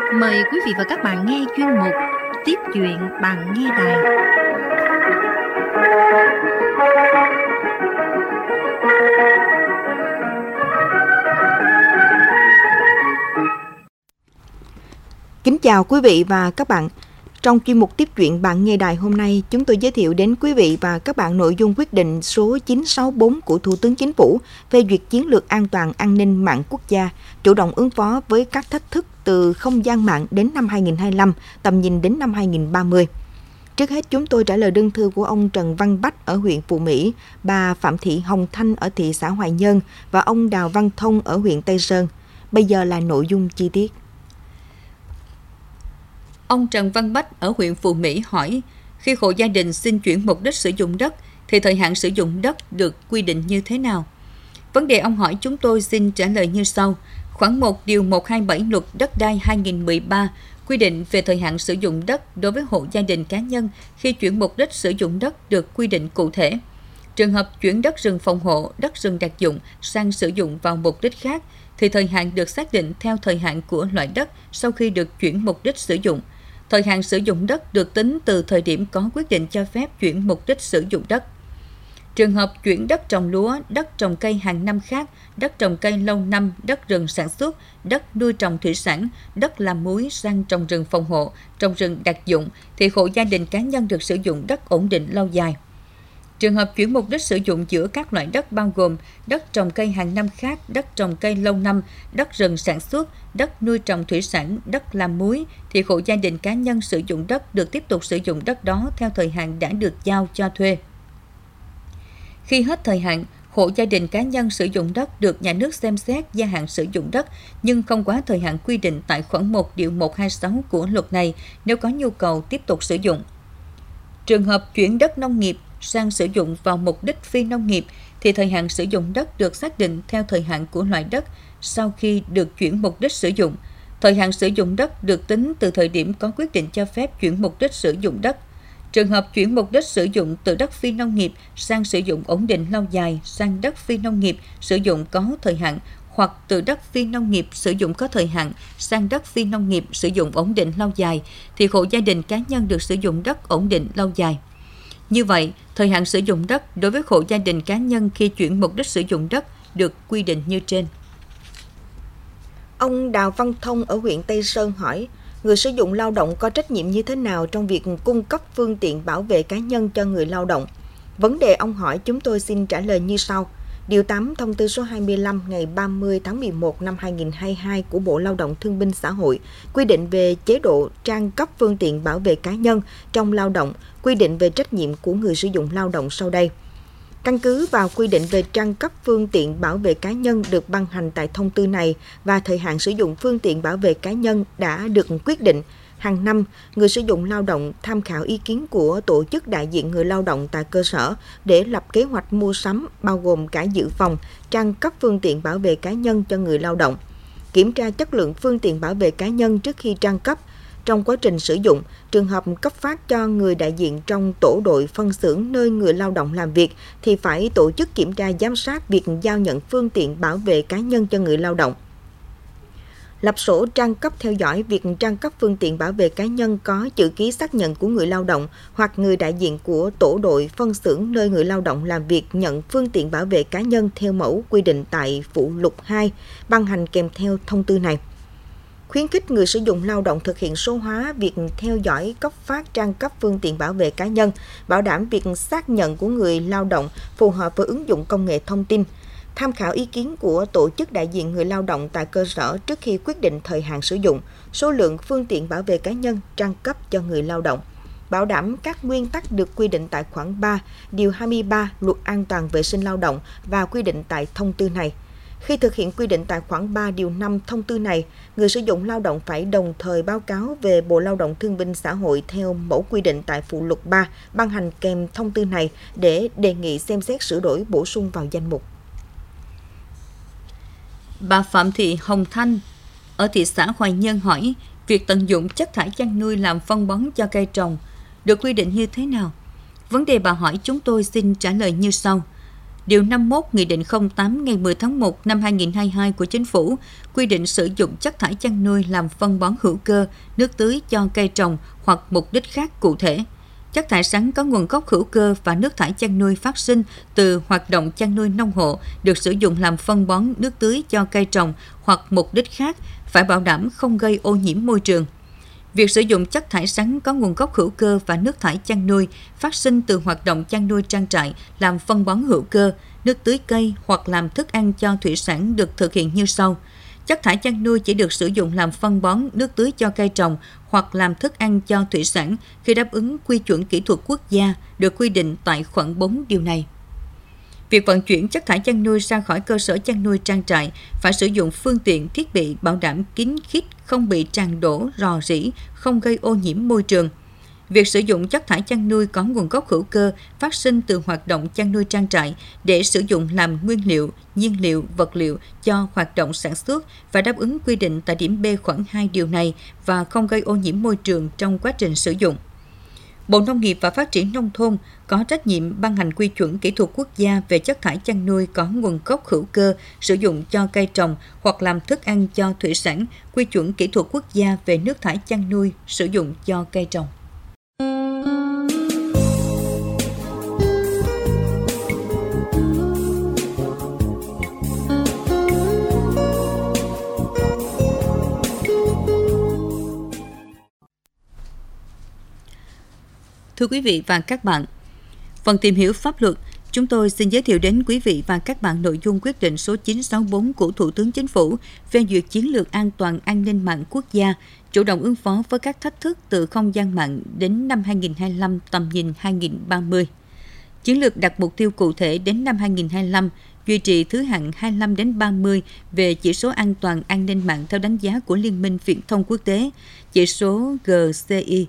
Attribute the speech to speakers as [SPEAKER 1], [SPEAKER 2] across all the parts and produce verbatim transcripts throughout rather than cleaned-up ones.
[SPEAKER 1] Mời quý vị và các bạn nghe chuyên mục Tiếp chuyện bạn nghe đài.
[SPEAKER 2] Kính chào quý vị và các bạn. Trong chuyên mục Tiếp chuyện bạn nghe đài hôm nay, chúng tôi giới thiệu đến quý vị và các bạn nội dung quyết định số chín sáu bốn của Thủ tướng Chính phủ phê duyệt chiến lược an toàn an ninh mạng quốc gia, chủ động ứng phó với các thách thức từ không gian mạng đến năm hai không hai lăm, tầm nhìn đến năm hai không ba mươi. Trước hết, chúng tôi trả lời đơn thư của ông Trần Văn Bách ở huyện Phú Mỹ, bà Phạm Thị Hồng Thanh ở thị xã Hoài Nhơn và ông Đào Văn Thông ở huyện Tây Sơn. Bây giờ là nội dung chi tiết.
[SPEAKER 3] Ông Trần Văn Bách ở huyện Phú Mỹ hỏi, khi hộ gia đình xin chuyển mục đích sử dụng đất, thì thời hạn sử dụng đất được quy định như thế nào? Vấn đề ông hỏi chúng tôi xin trả lời như sau. Khoản một điều một trăm hai mươi bảy Luật Đất đai hai nghìn không trăm mười ba quy định về thời hạn sử dụng đất đối với hộ gia đình cá nhân khi chuyển mục đích sử dụng đất được quy định cụ thể. Trường hợp chuyển đất rừng phòng hộ, đất rừng đặc dụng sang sử dụng vào mục đích khác, thì thời hạn được xác định theo thời hạn của loại đất sau khi được chuyển mục đích sử dụng. Thời hạn sử dụng đất được tính từ thời điểm có quyết định cho phép chuyển mục đích sử dụng đất. Trường hợp chuyển đất trồng lúa, đất trồng cây hàng năm khác, đất trồng cây lâu năm, đất rừng sản xuất, đất nuôi trồng thủy sản, đất làm muối sang trồng rừng phòng hộ, trồng rừng đặc dụng, thì hộ gia đình cá nhân được sử dụng đất ổn định lâu dài. Trường hợp chuyển mục đích sử dụng giữa các loại đất bao gồm đất trồng cây hàng năm khác, đất trồng cây lâu năm, đất rừng sản xuất, đất nuôi trồng thủy sản, đất làm muối, thì hộ gia đình cá nhân sử dụng đất được tiếp tục sử dụng đất đó theo thời hạn đã được giao cho thuê. Khi hết thời hạn, hộ gia đình cá nhân sử dụng đất được nhà nước xem xét gia hạn sử dụng đất nhưng không quá thời hạn quy định tại khoản một điều một trăm hai mươi sáu của luật này nếu có nhu cầu tiếp tục sử dụng. Trường hợp chuyển đất nông nghiệp sang sử dụng vào mục đích phi nông nghiệp thì thời hạn sử dụng đất được xác định theo thời hạn của loại đất sau khi được chuyển mục đích sử dụng. Thời hạn sử dụng đất được tính từ thời điểm có quyết định cho phép chuyển mục đích sử dụng đất. Trường hợp chuyển mục đích sử dụng từ đất phi nông nghiệp sang sử dụng ổn định lâu dài sang đất phi nông nghiệp sử dụng có thời hạn hoặc từ đất phi nông nghiệp sử dụng có thời hạn sang đất phi nông nghiệp sử dụng ổn định lâu dài thì hộ gia đình cá nhân được sử dụng đất ổn định lâu dài. Như vậy, thời hạn sử dụng đất đối với hộ gia đình cá nhân khi chuyển mục đích sử dụng đất được quy định như trên.
[SPEAKER 2] Ông Đào Văn Thông ở huyện Tây Sơn hỏi, người sử dụng lao động có trách nhiệm như thế nào trong việc cung cấp phương tiện bảo vệ cá nhân cho người lao động? Vấn đề ông hỏi chúng tôi xin trả lời như sau. Điều tám Thông tư số hai mươi lăm ngày ba mươi tháng mười một năm hai nghìn không trăm hai mươi hai của Bộ Lao động Thương binh Xã hội quy định về chế độ trang cấp phương tiện bảo vệ cá nhân trong lao động, quy định về trách nhiệm của người sử dụng lao động sau đây. Căn cứ vào quy định về trang cấp phương tiện bảo vệ cá nhân được ban hành tại thông tư này và thời hạn sử dụng phương tiện bảo vệ cá nhân đã được quyết định, hàng năm, người sử dụng lao động tham khảo ý kiến của tổ chức đại diện người lao động tại cơ sở để lập kế hoạch mua sắm bao gồm cả dự phòng, trang cấp phương tiện bảo vệ cá nhân cho người lao động, kiểm tra chất lượng phương tiện bảo vệ cá nhân trước khi trang cấp. Trong quá trình sử dụng, trường hợp cấp phát cho người đại diện trong tổ đội phân xưởng nơi người lao động làm việc thì phải tổ chức kiểm tra giám sát việc giao nhận phương tiện bảo vệ cá nhân cho người lao động. Lập sổ trang cấp theo dõi việc trang cấp phương tiện bảo vệ cá nhân có chữ ký xác nhận của người lao động hoặc người đại diện của tổ đội phân xưởng nơi người lao động làm việc nhận phương tiện bảo vệ cá nhân theo mẫu quy định tại phụ lục hai, ban hành kèm theo thông tư này. Khuyến khích người sử dụng lao động thực hiện số hóa việc theo dõi cấp phát trang cấp phương tiện bảo vệ cá nhân, bảo đảm việc xác nhận của người lao động phù hợp với ứng dụng công nghệ thông tin, tham khảo ý kiến của tổ chức đại diện người lao động tại cơ sở trước khi quyết định thời hạn sử dụng, số lượng phương tiện bảo vệ cá nhân trang cấp cho người lao động, bảo đảm các nguyên tắc được quy định tại khoản ba, điều hai mươi ba Luật An toàn vệ sinh lao động và quy định tại thông tư này. Khi thực hiện quy định tại khoản ba điều năm thông tư này, người sử dụng lao động phải đồng thời báo cáo về Bộ Lao động Thương binh Xã hội theo mẫu quy định tại phụ lục ba, ban hành kèm thông tư này để đề nghị xem xét sửa đổi bổ sung vào danh mục.
[SPEAKER 3] Bà Phạm Thị Hồng Thanh ở thị xã Hoài Nhơn hỏi, việc tận dụng chất thải chăn nuôi làm phân bón cho cây trồng được quy định như thế nào? Vấn đề bà hỏi chúng tôi xin trả lời như sau. Điều năm mươi mốt Nghị định không tám ngày mười tháng một năm hai nghìn không trăm hai mươi hai của Chính phủ quy định sử dụng chất thải chăn nuôi làm phân bón hữu cơ, nước tưới cho cây trồng hoặc mục đích khác cụ thể. Chất thải rắn có nguồn gốc hữu cơ và nước thải chăn nuôi phát sinh từ hoạt động chăn nuôi nông hộ được sử dụng làm phân bón, nước tưới cho cây trồng hoặc mục đích khác phải bảo đảm không gây ô nhiễm môi trường. Việc sử dụng chất thải rắn có nguồn gốc hữu cơ và nước thải chăn nuôi phát sinh từ hoạt động chăn nuôi trang trại làm phân bón hữu cơ, nước tưới cây hoặc làm thức ăn cho thủy sản được thực hiện như sau. Chất thải chăn nuôi chỉ được sử dụng làm phân bón, nước tưới cho cây trồng hoặc làm thức ăn cho thủy sản khi đáp ứng quy chuẩn kỹ thuật quốc gia được quy định tại khoản bốn điều này. Việc vận chuyển chất thải chăn nuôi ra khỏi cơ sở chăn nuôi trang trại phải sử dụng phương tiện, thiết bị bảo đảm kín khít, không bị tràn đổ, rò rỉ, không gây ô nhiễm môi trường. Việc sử dụng chất thải chăn nuôi có nguồn gốc hữu cơ phát sinh từ hoạt động chăn nuôi trang trại để sử dụng làm nguyên liệu, nhiên liệu, vật liệu cho hoạt động sản xuất và đáp ứng quy định tại điểm B khoản hai điều này và không gây ô nhiễm môi trường trong quá trình sử dụng. Bộ Nông nghiệp và Phát triển Nông thôn có trách nhiệm ban hành quy chuẩn kỹ thuật quốc gia về chất thải chăn nuôi có nguồn gốc hữu cơ sử dụng cho cây trồng hoặc làm thức ăn cho thủy sản, quy chuẩn kỹ thuật quốc gia về nước thải chăn nuôi sử dụng cho cây trồng. Thưa quý vị và các bạn, phần tìm hiểu pháp luật, chúng tôi xin giới thiệu đến quý vị và các bạn nội dung quyết định số chín trăm sáu mươi tư của Thủ tướng Chính phủ phê duyệt chiến lược an toàn an ninh mạng quốc gia, chủ động ứng phó với các thách thức từ không gian mạng đến năm hai nghìn không trăm hai mươi lăm, tầm nhìn hai nghìn không trăm ba mươi. Chiến lược đặt mục tiêu cụ thể đến năm hai nghìn không trăm hai mươi lăm, duy trì thứ hạng hai mươi lăm đến ba mươi về chỉ số an toàn an ninh mạng theo đánh giá của Liên minh Viễn thông Quốc tế, chỉ số G C I.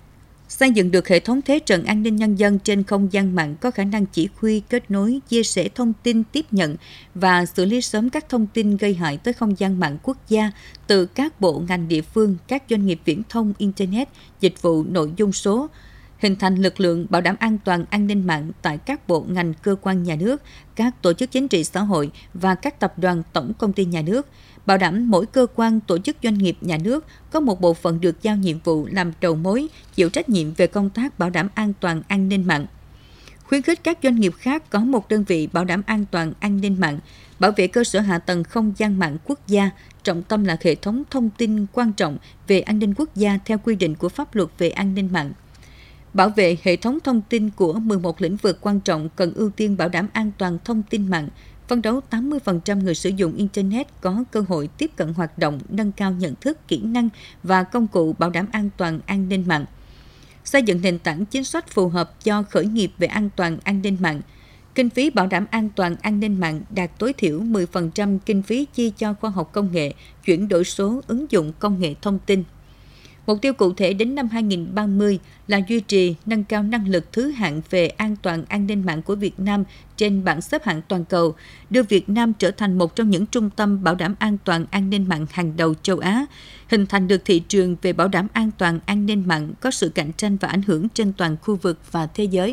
[SPEAKER 3] Xây dựng được hệ thống thế trận an ninh nhân dân trên không gian mạng có khả năng chỉ huy, kết nối, chia sẻ thông tin, tiếp nhận và xử lý sớm các thông tin gây hại tới không gian mạng quốc gia từ các bộ ngành địa phương, các doanh nghiệp viễn thông, Internet, dịch vụ nội dung số, hình thành lực lượng bảo đảm an toàn an ninh mạng tại các bộ ngành cơ quan nhà nước, các tổ chức chính trị xã hội và các tập đoàn tổng công ty nhà nước, bảo đảm mỗi cơ quan tổ chức doanh nghiệp nhà nước có một bộ phận được giao nhiệm vụ làm đầu mối, chịu trách nhiệm về công tác bảo đảm an toàn an ninh mạng. Khuyến khích các doanh nghiệp khác có một đơn vị bảo đảm an toàn an ninh mạng, bảo vệ cơ sở hạ tầng không gian mạng quốc gia, trọng tâm là hệ thống thông tin quan trọng về an ninh quốc gia theo quy định của pháp luật về an ninh mạng. Bảo vệ hệ thống thông tin của mười một lĩnh vực quan trọng cần ưu tiên bảo đảm an toàn thông tin mạng, phấn đấu tám mươi phần trăm người sử dụng Internet có cơ hội tiếp cận hoạt động, nâng cao nhận thức, kỹ năng và công cụ bảo đảm an toàn an ninh mạng. Xây dựng nền tảng chính sách phù hợp cho khởi nghiệp về an toàn an ninh mạng. Kinh phí bảo đảm an toàn an ninh mạng đạt tối thiểu mười phần trăm kinh phí chi cho khoa học công nghệ, chuyển đổi số, ứng dụng công nghệ thông tin. Mục tiêu cụ thể đến năm hai nghìn không trăm ba mươi là duy trì, nâng cao năng lực thứ hạng về an toàn an ninh mạng của Việt Nam trên bảng xếp hạng toàn cầu, đưa Việt Nam trở thành một trong những trung tâm bảo đảm an toàn an ninh mạng hàng đầu châu Á, hình thành được thị trường về bảo đảm an toàn an ninh mạng có sự cạnh tranh và ảnh hưởng trên toàn khu vực và thế giới.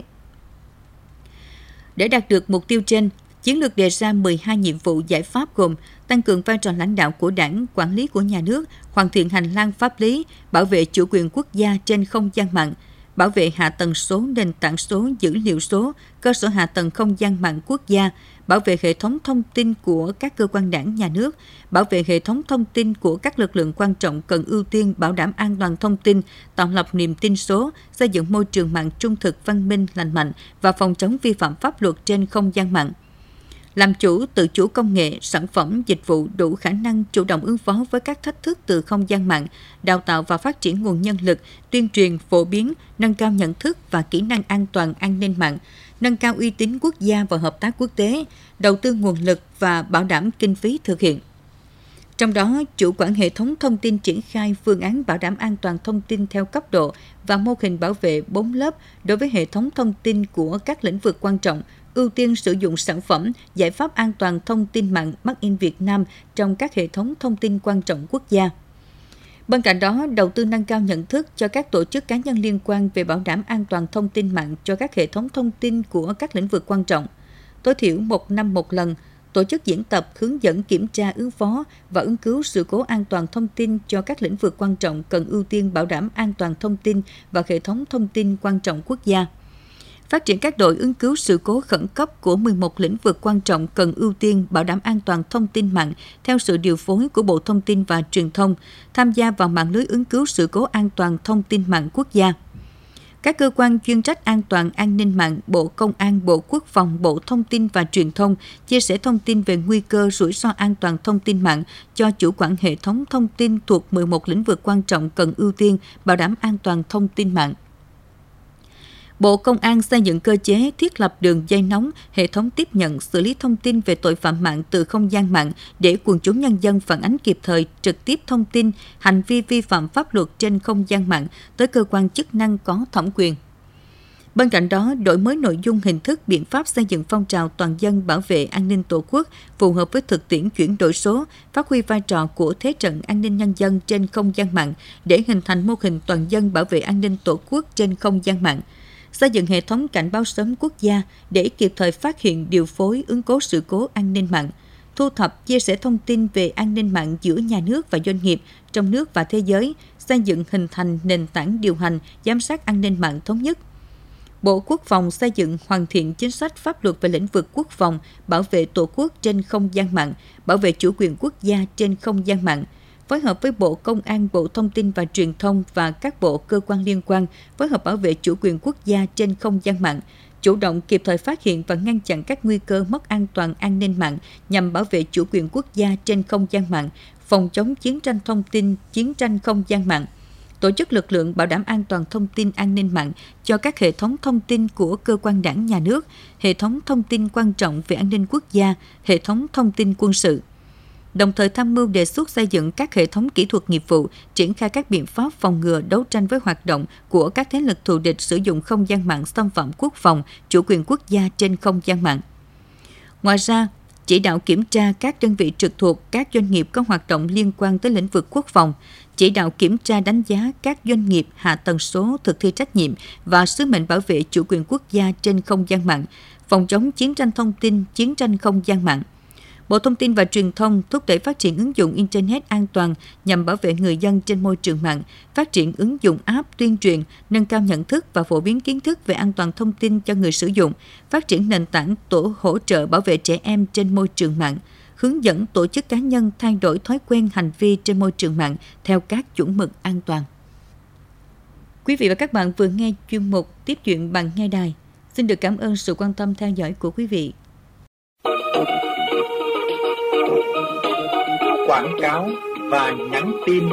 [SPEAKER 3] Để đạt được mục tiêu trên, chiến lược đề ra mười hai nhiệm vụ giải pháp gồm tăng cường vai trò lãnh đạo của Đảng, quản lý của nhà nước, hoàn thiện hành lang pháp lý, bảo vệ chủ quyền quốc gia trên không gian mạng, bảo vệ hạ tầng số, nền tảng số, dữ liệu số, cơ sở hạ tầng không gian mạng quốc gia, bảo vệ hệ thống thông tin của các cơ quan đảng nhà nước, bảo vệ hệ thống thông tin của các lực lượng quan trọng cần ưu tiên bảo đảm an toàn thông tin, tạo lập niềm tin số, xây dựng môi trường mạng trung thực, văn minh, lành mạnh và phòng chống vi phạm pháp luật trên không gian mạng. Làm chủ, tự chủ công nghệ, sản phẩm, dịch vụ đủ khả năng chủ động ứng phó với các thách thức từ không gian mạng, đào tạo và phát triển nguồn nhân lực, tuyên truyền, phổ biến, nâng cao nhận thức và kỹ năng an toàn an ninh mạng, nâng cao uy tín quốc gia và hợp tác quốc tế, đầu tư nguồn lực và bảo đảm kinh phí thực hiện. Trong đó, chủ quản hệ thống thông tin triển khai phương án bảo đảm an toàn thông tin theo cấp độ và mô hình bảo vệ bốn lớp đối với hệ thống thông tin của các lĩnh vực quan trọng, ưu tiên sử dụng sản phẩm, giải pháp an toàn thông tin mạng Made in Việt Nam trong các hệ thống thông tin quan trọng quốc gia. Bên cạnh đó, đầu tư nâng cao nhận thức cho các tổ chức cá nhân liên quan về bảo đảm an toàn thông tin mạng cho các hệ thống thông tin của các lĩnh vực quan trọng. tối thiểu một năm một lần, tổ chức diễn tập hướng dẫn kiểm tra ứng phó và ứng cứu sự cố an toàn thông tin cho các lĩnh vực quan trọng cần ưu tiên bảo đảm an toàn thông tin và hệ thống thông tin quan trọng quốc gia. Phát triển các đội ứng cứu sự cố khẩn cấp của mười một lĩnh vực quan trọng cần ưu tiên bảo đảm an toàn thông tin mạng theo sự điều phối của Bộ Thông tin và Truyền thông, tham gia vào mạng lưới ứng cứu sự cố an toàn thông tin mạng quốc gia. Các cơ quan chuyên trách an toàn an ninh mạng, Bộ Công an, Bộ Quốc phòng, Bộ Thông tin và Truyền thông chia sẻ thông tin về nguy cơ rủi ro an toàn thông tin mạng cho chủ quản hệ thống thông tin thuộc mười một lĩnh vực quan trọng cần ưu tiên bảo đảm an toàn thông tin mạng. Bộ Công an xây dựng cơ chế thiết lập đường dây nóng, hệ thống tiếp nhận, xử lý thông tin về tội phạm mạng từ không gian mạng để quần chúng nhân dân phản ánh kịp thời, trực tiếp thông tin, hành vi vi phạm pháp luật trên không gian mạng tới cơ quan chức năng có thẩm quyền. Bên cạnh đó, đổi mới nội dung, hình thức, biện pháp xây dựng phong trào toàn dân bảo vệ an ninh Tổ quốc phù hợp với thực tiễn chuyển đổi số, phát huy vai trò của thế trận an ninh nhân dân trên không gian mạng để hình thành mô hình toàn dân bảo vệ an ninh Tổ quốc trên không gian mạng. Xây dựng hệ thống cảnh báo sớm quốc gia để kịp thời phát hiện, điều phối, ứng cứu sự cố an ninh mạng, thu thập, chia sẻ thông tin về an ninh mạng giữa nhà nước và doanh nghiệp trong nước và thế giới, xây dựng hình thành nền tảng điều hành, giám sát an ninh mạng thống nhất. Bộ Quốc phòng xây dựng hoàn thiện chính sách pháp luật về lĩnh vực quốc phòng, bảo vệ Tổ quốc trên không gian mạng, bảo vệ chủ quyền quốc gia trên không gian mạng, phối hợp với Bộ Công an, Bộ Thông tin và Truyền thông và các bộ cơ quan liên quan, phối hợp bảo vệ chủ quyền quốc gia trên không gian mạng, chủ động kịp thời phát hiện và ngăn chặn các nguy cơ mất an toàn an ninh mạng nhằm bảo vệ chủ quyền quốc gia trên không gian mạng, phòng chống chiến tranh thông tin, chiến tranh không gian mạng, tổ chức lực lượng bảo đảm an toàn thông tin an ninh mạng cho các hệ thống thông tin của cơ quan đảng nhà nước, hệ thống thông tin quan trọng về an ninh quốc gia, hệ thống thông tin quân sự. Đồng thời tham mưu đề xuất xây dựng các hệ thống kỹ thuật nghiệp vụ, triển khai các biện pháp phòng ngừa đấu tranh với hoạt động của các thế lực thù địch sử dụng không gian mạng xâm phạm quốc phòng, chủ quyền quốc gia trên không gian mạng. Ngoài ra, chỉ đạo kiểm tra các đơn vị trực thuộc các doanh nghiệp có hoạt động liên quan tới lĩnh vực quốc phòng, chỉ đạo kiểm tra đánh giá các doanh nghiệp hạ tần số thực thi trách nhiệm và sứ mệnh bảo vệ chủ quyền quốc gia trên không gian mạng, phòng chống chiến tranh thông tin, chiến tranh không gian mạng. Bộ Thông tin và Truyền thông thúc đẩy phát triển ứng dụng Internet an toàn nhằm bảo vệ người dân trên môi trường mạng, phát triển ứng dụng app tuyên truyền, nâng cao nhận thức và phổ biến kiến thức về an toàn thông tin cho người sử dụng, phát triển nền tảng tổ hỗ trợ bảo vệ trẻ em trên môi trường mạng, hướng dẫn tổ chức cá nhân thay đổi thói quen hành vi trên môi trường mạng theo các chuẩn mực an toàn. Quý vị và các bạn vừa nghe chuyên mục Tiếp chuyện bằng nghe đài. Xin được cảm ơn sự quan tâm theo dõi của quý vị.
[SPEAKER 4] Quảng cáo và nhắn tin.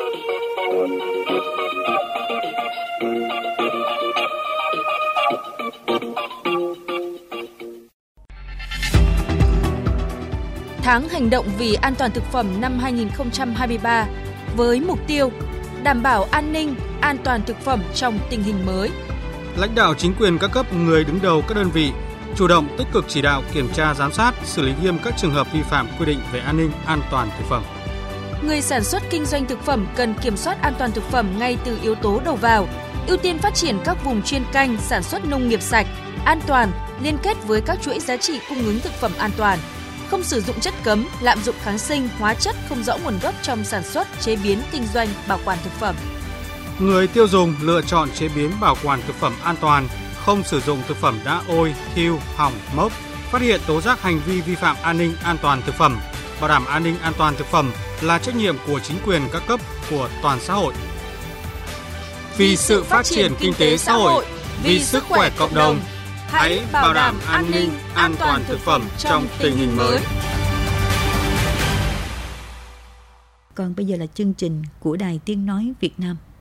[SPEAKER 5] Tháng hành động vì an toàn thực phẩm năm hai không hai ba với mục tiêu đảm bảo an ninh, an toàn thực phẩm trong tình hình mới.
[SPEAKER 6] Lãnh đạo chính quyền các cấp, người đứng đầu các đơn vị chủ động tích cực chỉ đạo, kiểm tra, giám sát, xử lý nghiêm các trường hợp vi phạm quy định về an ninh, an toàn thực phẩm.
[SPEAKER 5] Người sản xuất kinh doanh thực phẩm cần kiểm soát an toàn thực phẩm ngay từ yếu tố đầu vào, ưu tiên phát triển các vùng chuyên canh sản xuất nông nghiệp sạch, an toàn, liên kết với các chuỗi giá trị cung ứng thực phẩm an toàn, không sử dụng chất cấm, lạm dụng kháng sinh, hóa chất không rõ nguồn gốc trong sản xuất, chế biến, kinh doanh, bảo quản thực phẩm.
[SPEAKER 6] Người tiêu dùng lựa chọn chế biến, bảo quản thực phẩm an toàn, không sử dụng thực phẩm đã ôi, thiêu, hỏng, mốc, phát hiện tố giác hành vi vi phạm an ninh an toàn thực phẩm, bảo đảm an ninh an toàn thực phẩm là trách nhiệm của chính quyền các cấp, của toàn xã hội. Vì sự phát triển kinh tế xã hội, vì sức khỏe cộng đồng, hãy bảo đảm an ninh an toàn thực phẩm trong tình hình mới.
[SPEAKER 3] Còn bây giờ là chương trình của Đài Tiếng nói Việt Nam.